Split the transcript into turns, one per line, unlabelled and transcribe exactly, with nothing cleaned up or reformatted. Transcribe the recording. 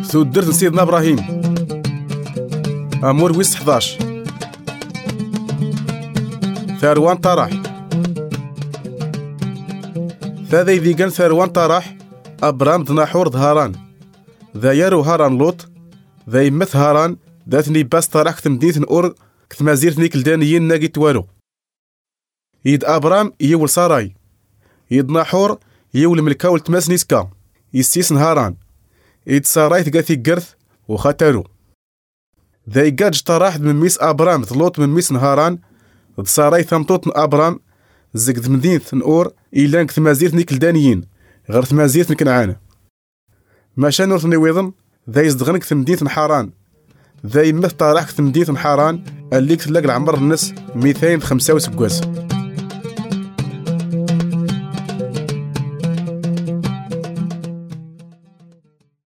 ثودرت سيدنا إبراهيم أمور ويس حداش ثروان طرح ثاذا ذي كان ثروان طرح أبرام دناحور ظهران ذا يارو هاران لوط ذا يمث هاران ذاتني باس طرح كتمدينة أور كتمازير نيك الدانيين ناقي توالو يد أبرام يول ساراي يد ناحور يول ملكاول تماس نيسكا يسيس نهاران يد ساراي تقاثي قرث وخاتارو ذا يقاج طرح من ميس أبرام ثلوط من ميس نهاران ذا ساراي ثمطوط أبرام زقد مدينة نور إيلان كتمازير نيك الدانيين غير ثمازير كنعان ماشا نور ثنيويضن ذا يزدغنك ثمدينة حاران ذا يمث طرح ثمدينة حاران اللي كتلاق العمر الناس مئتين وخمسة وسكواس